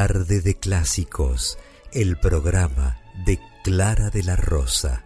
Tarde de Clásicos, el programa de Clara de la Rosa.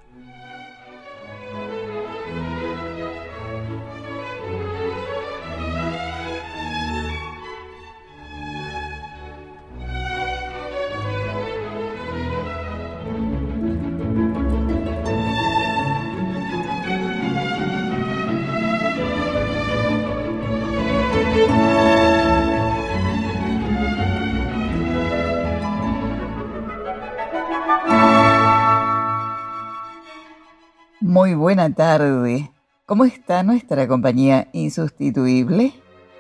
Muy buena tarde. ¿Cómo está nuestra compañía insustituible?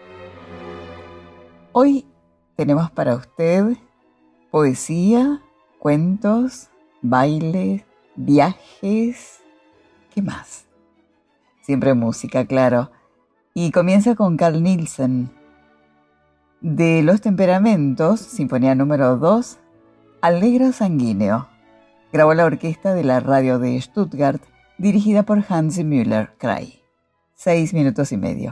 Hoy tenemos para usted poesía, cuentos, bailes, viajes. ¿Qué más? Siempre música, claro. Y comienza con Carl Nielsen. De Los Temperamentos, Sinfonía número 2, Allegro Sanguíneo. Grabó la orquesta de la radio de Stuttgart, dirigida por Hans Müller Kray. 6 minutos y medio.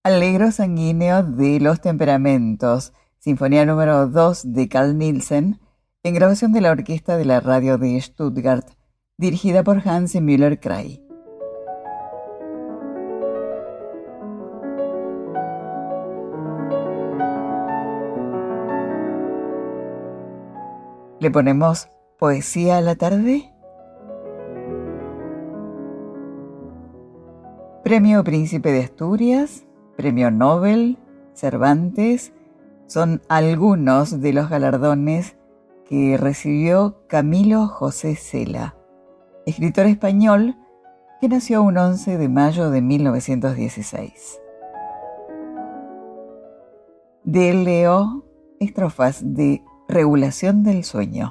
Allegro sanguíneo de los temperamentos, Sinfonía número 2 de Carl Nielsen, en grabación de la Orquesta de la Radio de Stuttgart, dirigida por Hans Müller-Krey. ¿Le ponemos poesía a la tarde? Premio Príncipe de Asturias, Premio Nobel, Cervantes, son algunos de los galardones que recibió Camilo José Cela, escritor español que nació un 11 de mayo de 1916. De él leo estrofas de Regulación del sueño.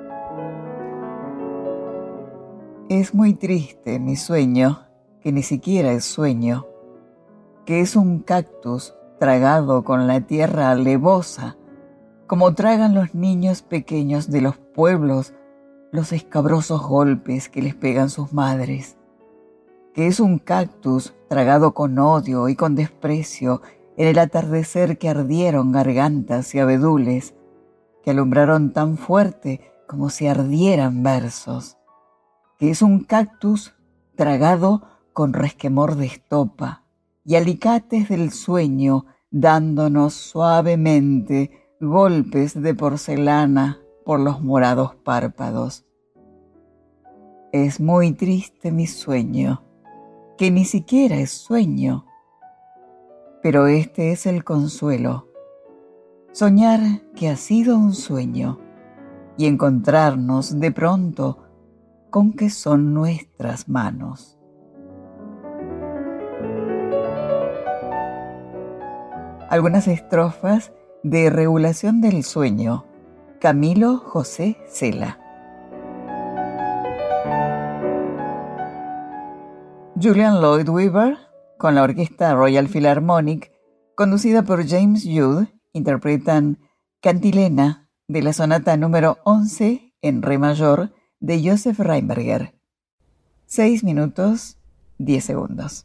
Es muy triste mi sueño, que ni siquiera es sueño, que es un cactus tragado con la tierra alevosa, como tragan los niños pequeños de los pueblos los escabrosos golpes que les pegan sus madres, que es un cactus tragado con odio y con desprecio en el atardecer que ardieron gargantas y abedules, que alumbraron tan fuerte como si ardieran versos, que es un cactus tragado con resquemor de estopa y alicates del sueño dándonos suavemente golpes de porcelana por los morados párpados. Es muy triste mi sueño, que ni siquiera es sueño, pero este es el consuelo. Soñar que ha sido un sueño y encontrarnos de pronto con que son nuestras manos. Algunas estrofas de Regulación del sueño, Camilo José Cela. Julian Lloyd Webber, con la Orquesta Royal Philharmonic, conducida por James Jude, interpretan Cantilena de la sonata número 11 en re mayor de Joseph Rheinberger. 6 minutos, 10 segundos.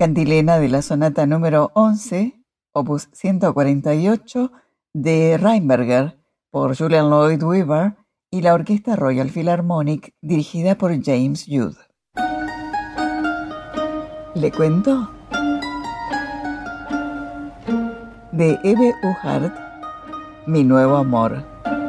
cantilena de la sonata número 11, opus 148, de Rheinberger, por Julian Lloyd Webber y la Orquesta Royal Philharmonic, dirigida por James Jude. ¿Le cuento? De Eve Uhart, Mi nuevo amor.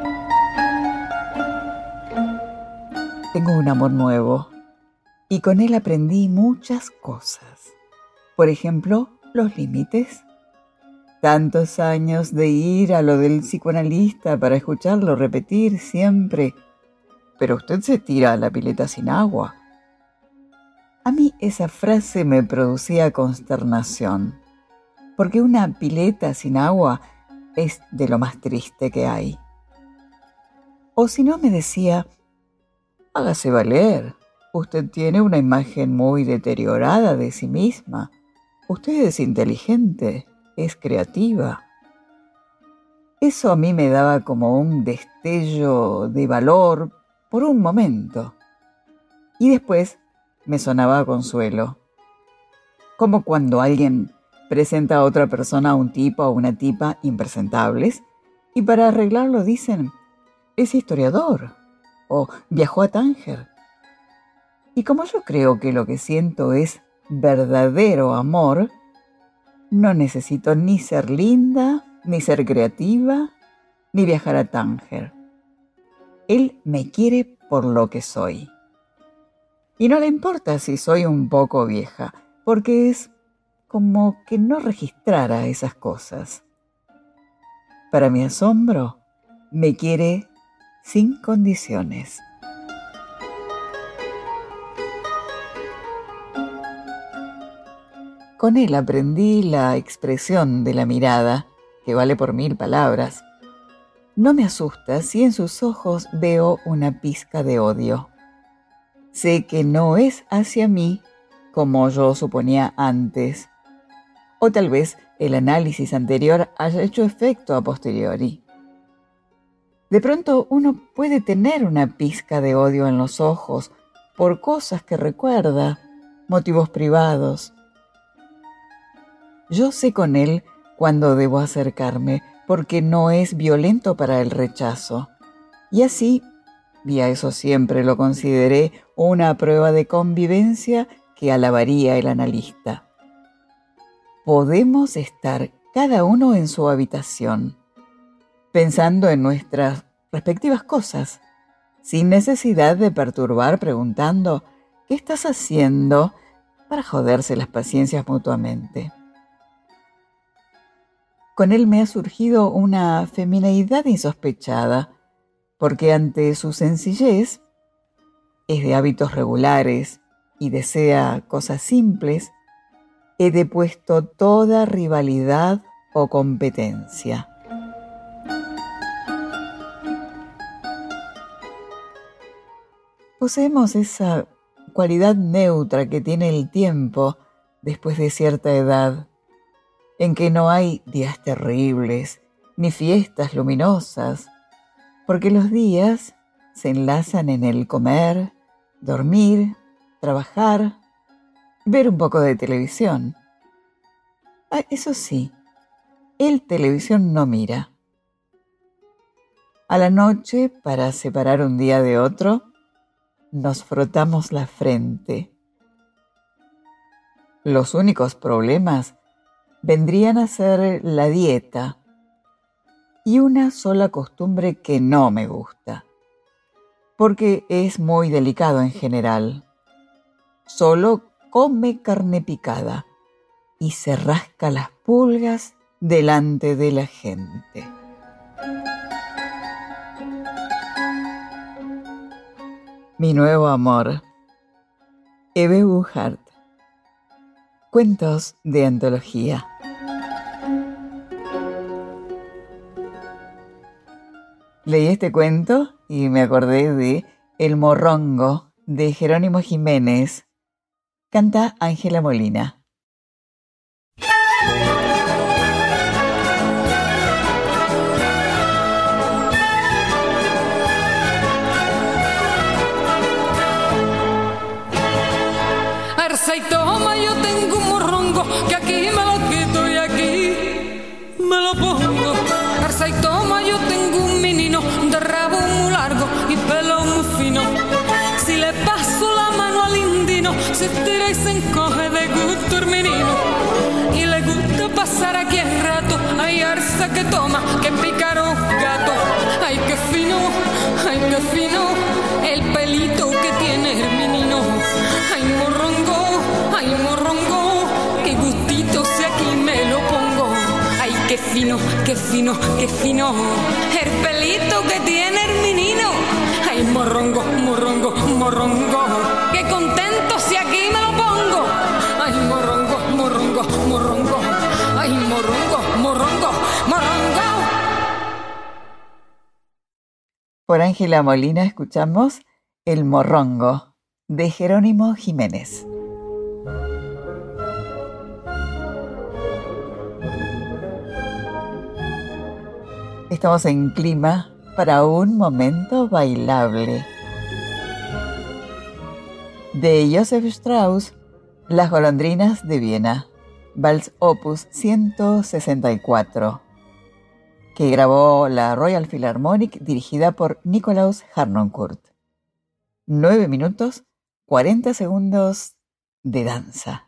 Tengo un amor nuevo y con él aprendí muchas cosas. Por ejemplo, los límites. Tantos años de ir a lo del psicoanalista para escucharlo repetir siempre: pero usted se tira a la pileta sin agua. A mí esa frase me producía consternación, porque una pileta sin agua es de lo más triste que hay. O si no, me decía: hágase valer, usted tiene una imagen muy deteriorada de sí misma. Usted es inteligente, es creativa. Eso a mí me daba como un destello de valor por un momento. Y después me sonaba a consuelo. Como cuando alguien presenta a otra persona a un tipo o una tipa impresentables y para arreglarlo dicen: es historiador o viajó a Tánger. Y como yo creo que lo que siento es verdadero amor, no necesito ni ser linda, ni ser creativa, ni viajar a Tánger. Él me quiere por lo que soy. Y no le importa si soy un poco vieja, porque es como que no registrara esas cosas. Para mi asombro, me quiere sin condiciones. Con él aprendí la expresión de la mirada, que vale por 1000 palabras. No me asusta si en sus ojos veo una pizca de odio. Sé que no es hacia mí como yo suponía antes, o tal vez el análisis anterior haya hecho efecto a posteriori. De pronto uno puede tener una pizca de odio en los ojos por cosas que recuerda, motivos privados. Yo sé con él cuándo debo acercarme, porque no es violento para el rechazo. Y así, y a eso siempre lo consideré una prueba de convivencia que alabaría el analista. Podemos estar cada uno en su habitación, pensando en nuestras respectivas cosas, sin necesidad de perturbar preguntando: ¿qué estás haciendo?, para joderse las paciencias mutuamente. Con él me ha surgido una femineidad insospechada, porque ante su sencillez, es de hábitos regulares y desea cosas simples, he depuesto toda rivalidad o competencia. Poseemos esa cualidad neutra que tiene el tiempo después de cierta edad, en que no hay días terribles ni fiestas luminosas, porque los días se enlazan en el comer, dormir, trabajar, ver un poco de televisión. Eso sí, él televisión no mira. A la noche, para separar un día de otro, nos frotamos la frente. Los únicos problemas vendrían a ser la dieta y una sola costumbre que no me gusta, porque es muy delicado en general. Solo come carne picada y se rasca las pulgas delante de la gente. Mi nuevo amor. Eve Uhart. Cuentos de antología. Leí este cuento y me acordé de El Morrongo, de Jerónimo Jiménez. Canta Ángela Molina. Arsa y toma, yo tengo un morrongo que aquí me lo quito y aquí me lo pongo. Arza y toma, yo tengo un menino de rabo muy largo y pelo muy fino. Si le paso la mano al indino, se estira y se encoge de gusto el menino. Y le gusta pasar aquí el rato, hay arza que toma, que pícaros gatos. Ay, qué fino, el pelito que tiene el menino. Ay, morrongo, qué gustito si aquí me lo pongo. Ay, qué fino, el pelito que tiene el menino. Ay, morrongo, qué contento si aquí me lo pongo. Ay, morrongo, ay, morrongo. Por Ángela Molina escuchamos El Morrongo, de Jerónimo Jiménez. Estamos en clima para un momento bailable. De Joseph Strauss, Las golondrinas de Viena, Vals Opus 164, que grabó la Royal Philharmonic dirigida por Nikolaus Harnoncourt. 9 minutos, 40 segundos de danza.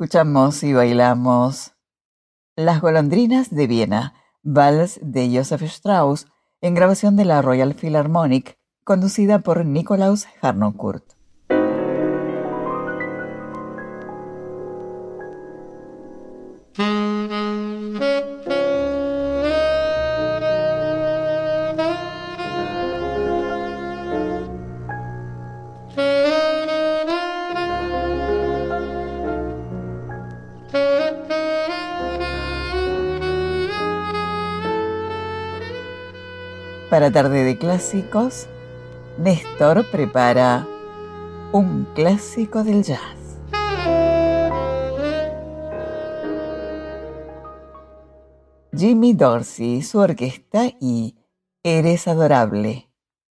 Escuchamos y bailamos Las golondrinas de Viena, vals de Joseph Strauss, en grabación de la Royal Philharmonic, conducida por Nikolaus Harnoncourt. Para Tarde de Clásicos, Néstor prepara un clásico del jazz. Jimmy Dorsey, su orquesta y Eres adorable.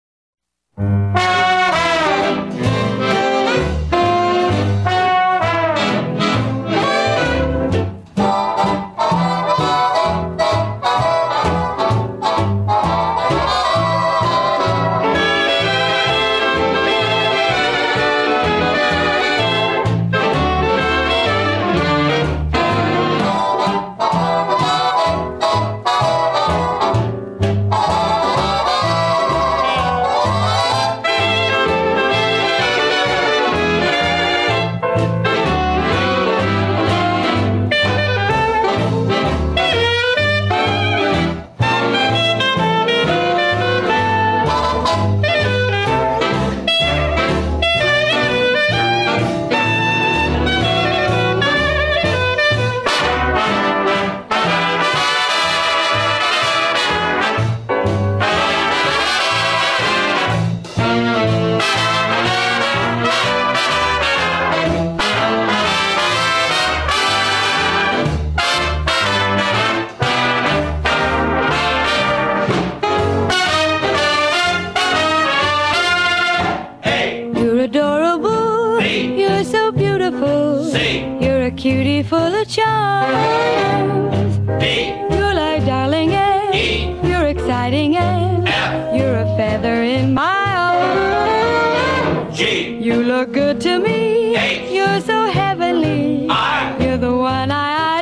Cutie full of charms. You're like darling and you're exciting and you're a feather in my arm. You look good to me. You're so heavenly. You're the one I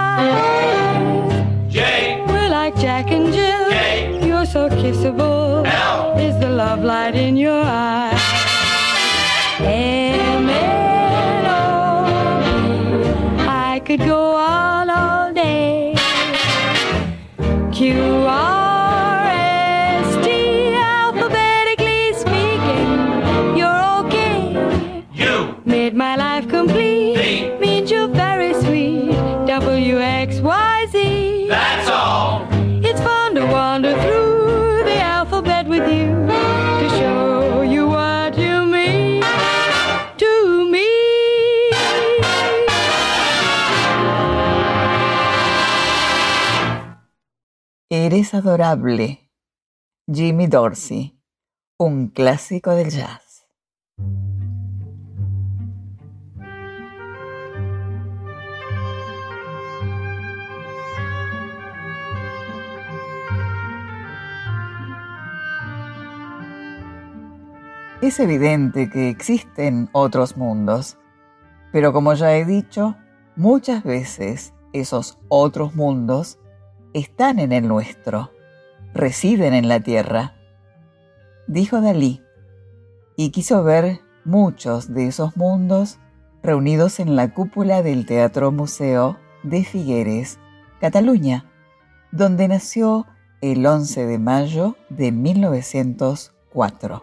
idolize. We're like Jack and Jill. You're so kissable. Is the love light in your eyes? I could go on all day. Q-R-S-T, alphabetically speaking, you're okay. You made my life complete. Means you're very sweet. W-X-Y-Z. That's all. It's fun to wander through the alphabet with you to show you what you mean to me. Eres adorable, Jimmy Dorsey, un clásico del jazz. Es evidente que existen otros mundos, pero como ya he dicho, muchas veces esos otros mundos están en el nuestro, residen en la tierra, dijo Dalí, y quiso ver muchos de esos mundos reunidos en la cúpula del Teatro Museo de Figueres, Cataluña, donde nació el 11 de mayo de 1904.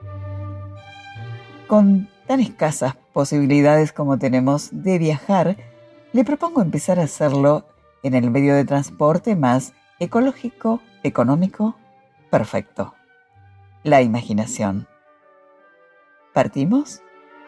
Con tan escasas posibilidades como tenemos de viajar, le propongo empezar a hacerlo en el medio de transporte más ecológico, económico, perfecto. La imaginación. ¿Partimos?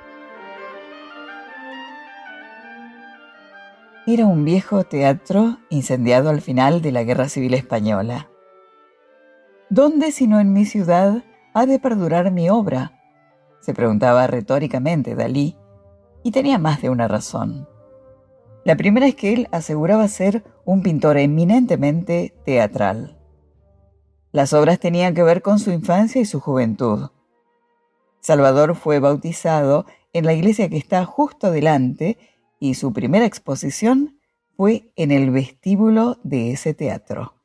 Era un viejo teatro incendiado al final de la Guerra Civil Española. ¿Dónde, sino en mi ciudad, ha de perdurar mi obra?, se preguntaba retóricamente Dalí, y tenía más de una razón. La primera es que él aseguraba ser un pintor eminentemente teatral. Las obras tenían que ver con su infancia y su juventud. Salvador fue bautizado en la iglesia que está justo delante y su primera exposición fue en el vestíbulo de ese teatro.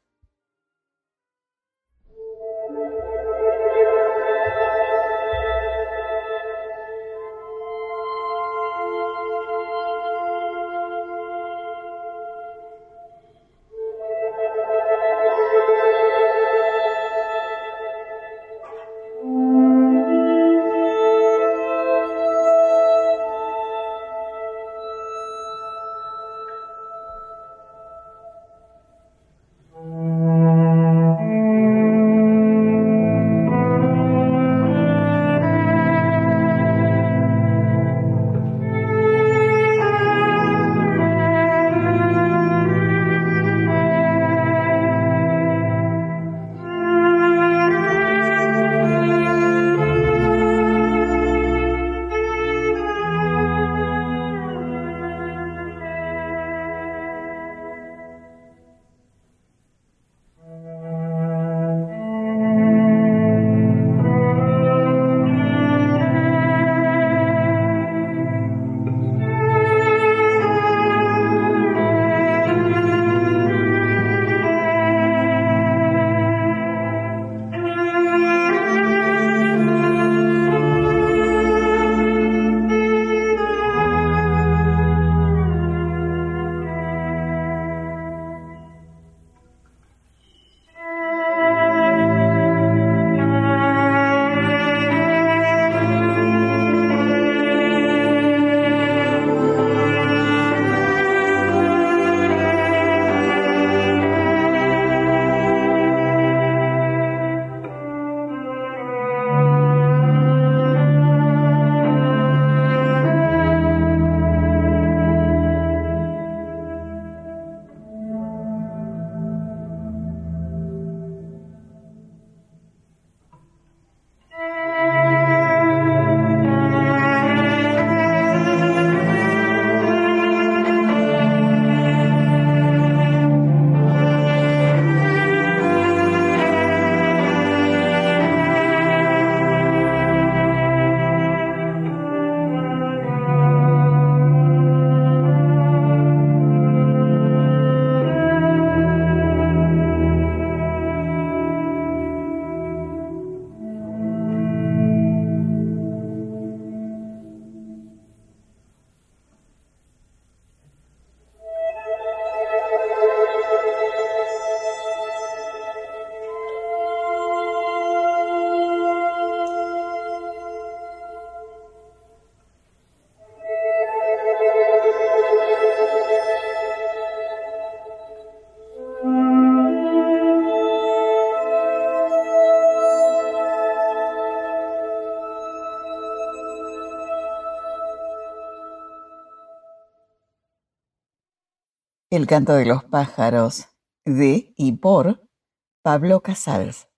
El canto de los pájaros, de y por Pablo Casals.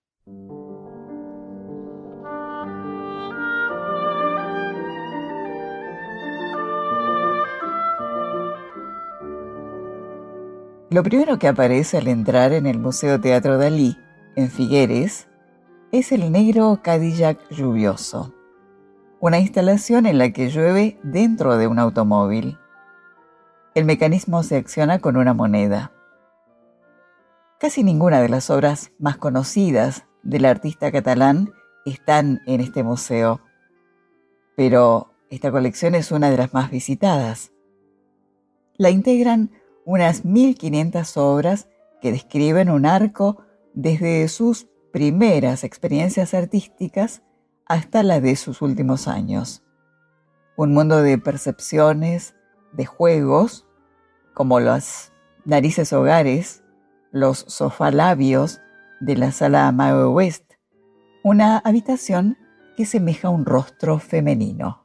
Lo primero que aparece al entrar en el Museo Teatro Dalí, en Figueres, es el negro Cadillac lluvioso, una instalación en la que llueve dentro de un automóvil. El mecanismo se acciona con una moneda. Casi ninguna de las obras más conocidas del artista catalán están en este museo, pero esta colección es una de las más visitadas. La integran unas 1.500 obras que describen un arco desde sus primeras experiencias artísticas hasta la de sus últimos años. Un mundo de percepciones, de juegos, como las narices hogares, los sofalabios de la sala Mae West, una habitación que semeja un rostro femenino.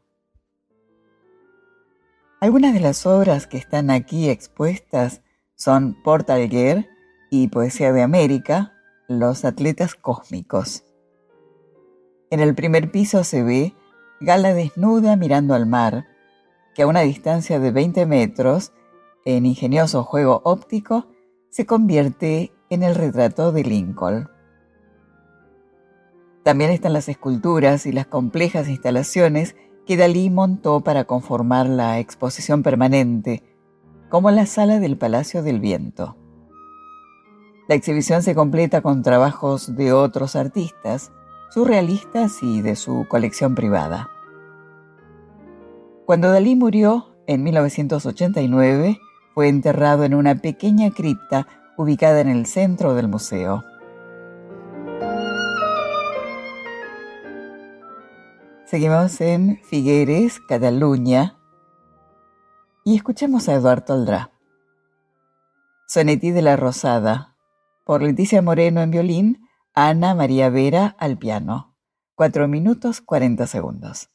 Algunas de las obras que están aquí expuestas son Portal Girl y Poesía de América, Los atletas cósmicos. En el primer piso se ve Gala desnuda mirando al mar, que a una distancia de 20 metros, en ingenioso juego óptico, se convierte en el retrato de Lincoln. También están las esculturas y las complejas instalaciones que Dalí montó para conformar la exposición permanente, como la Sala del Palacio del Viento. La exhibición se completa con trabajos de otros artistas, surrealistas y de su colección privada. Cuando Dalí murió en 1989, fue enterrado en una pequeña cripta ubicada en el centro del museo. Seguimos en Figueres, Cataluña, y escuchemos a Eduard Toldrá. Sonetí de la Rosada, por Leticia Moreno en violín, Ana María Vera al piano. 4 minutos 40 segundos.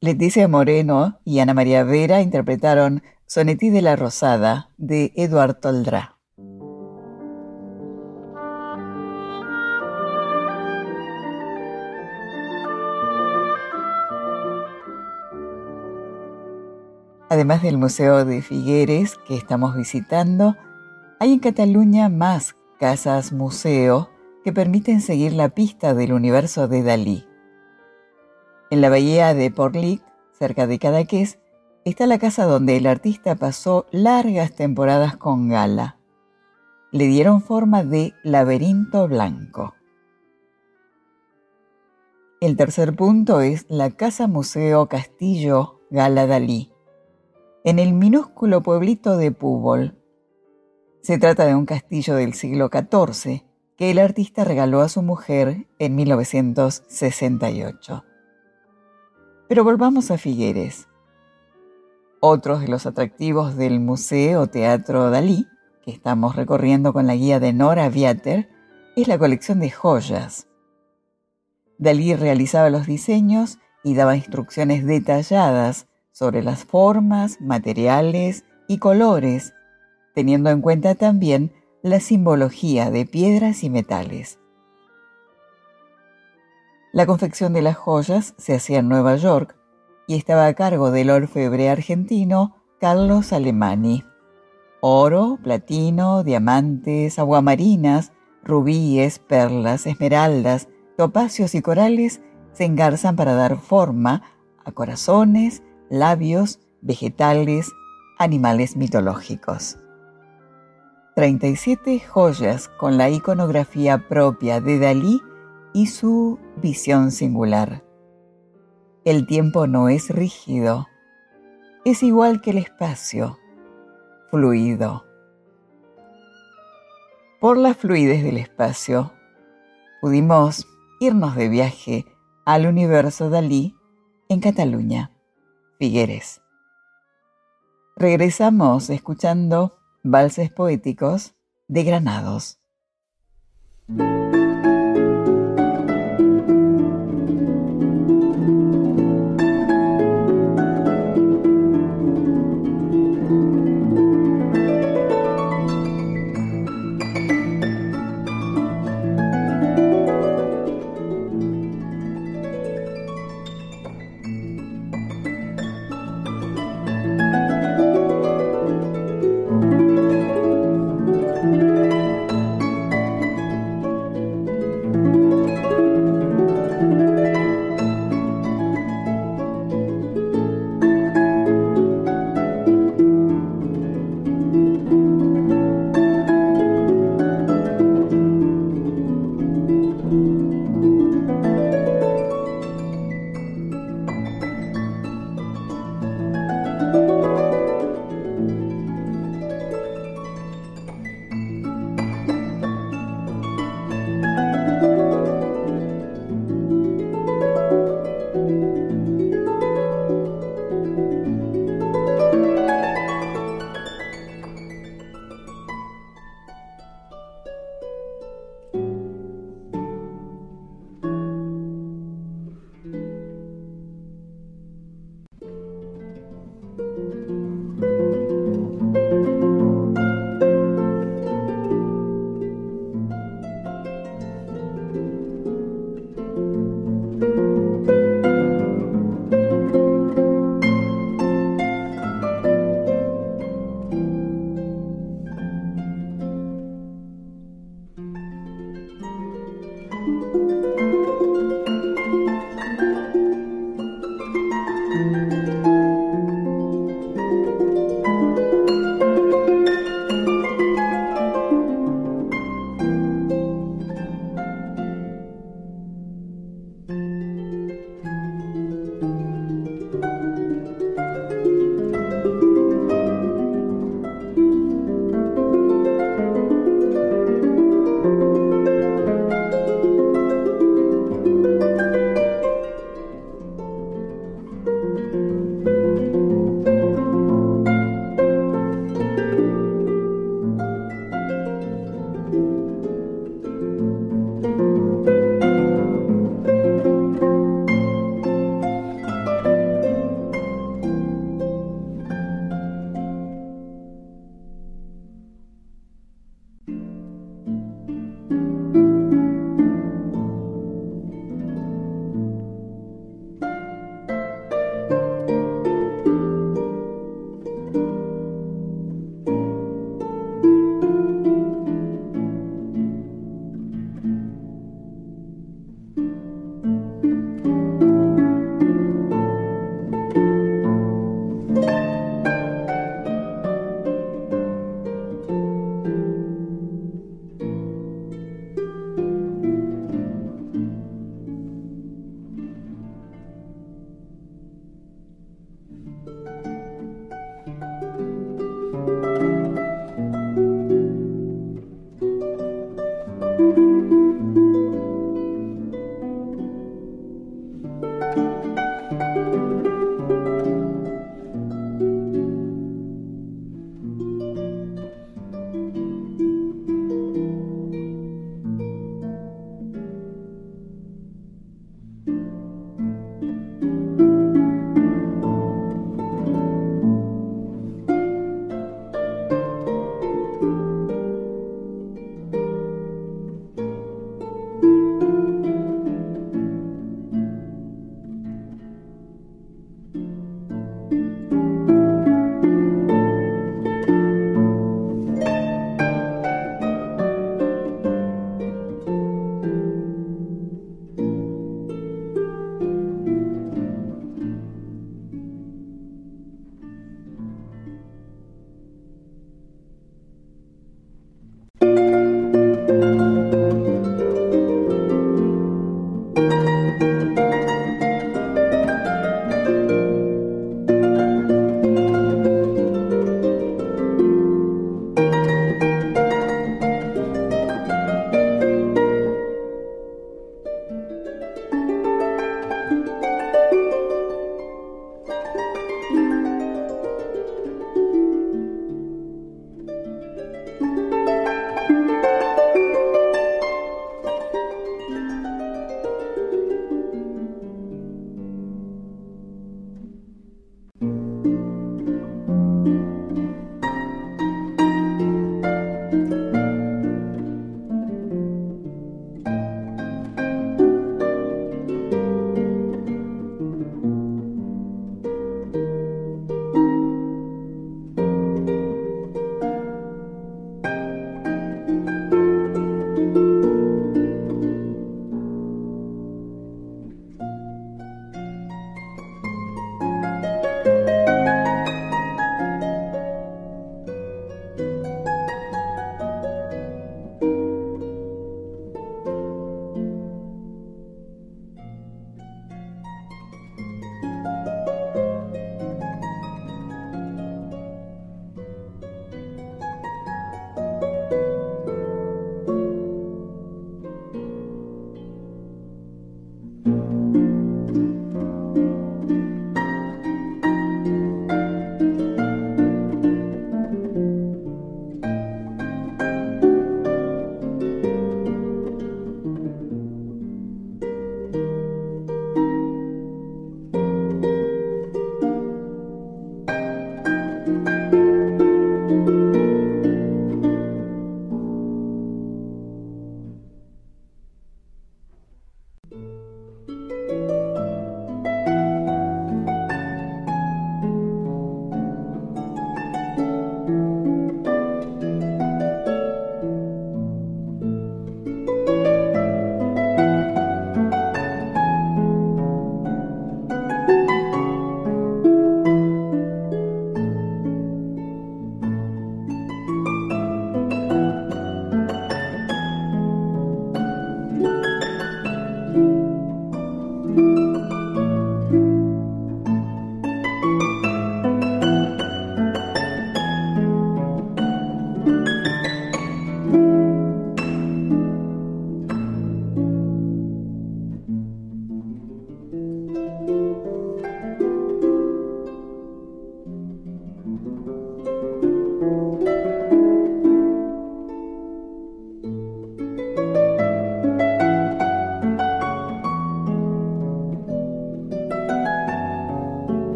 Leticia Moreno y Ana María Vera interpretaron Sonetí de la Rosada, de Eduard Toldrá. Además del Museo de Figueres que estamos visitando, hay en Cataluña más casas museo que permiten seguir la pista del universo de Dalí. En la bahía de Portlic, cerca de Cadaqués, está la casa donde el artista pasó largas temporadas con Gala. Le dieron forma de laberinto blanco. El tercer punto es la Casa Museo Castillo Gala Dalí, en el minúsculo pueblito de Púbol. Se trata de un castillo del siglo XIV que el artista regaló a su mujer en 1968. Pero volvamos a Figueres. Otros de los atractivos del Museo Teatro Dalí, que estamos recorriendo con la guía de Nora Viater, es la colección de joyas. Dalí realizaba los diseños y daba instrucciones detalladas sobre las formas, materiales y colores, teniendo en cuenta también la simbología de piedras y metales. La confección de las joyas se hacía en Nueva York y estaba a cargo del orfebre argentino Carlos Alemani. Oro, platino, diamantes, aguamarinas, rubíes, perlas, esmeraldas, topacios y corales se engarzan para dar forma a corazones, labios, vegetales, animales mitológicos. 37 joyas con la iconografía propia de Dalí y su visión singular. El tiempo no es rígido, es igual que el espacio, fluido. Por la fluidez del espacio, pudimos irnos de viaje al universo Dalí en Cataluña, Figueres. Regresamos escuchando Valses Poéticos de Granados.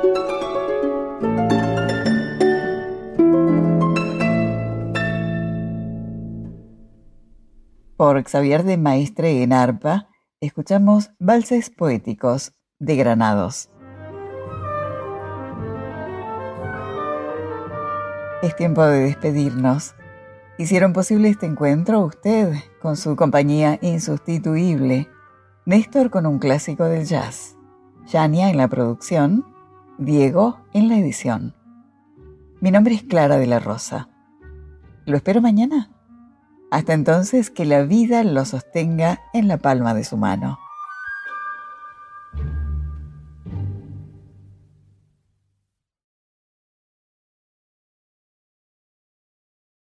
Por Xavier de Maestre en arpa, escuchamos Valses Poéticos de Granados. Es tiempo de despedirnos. Hicieron posible este encuentro usted con su compañía insustituible, Néstor con un clásico del jazz, Yania en la producción, Diego en la edición. Mi nombre es Clara de la Rosa. Lo espero mañana. Hasta entonces, que la vida lo sostenga en la palma de su mano.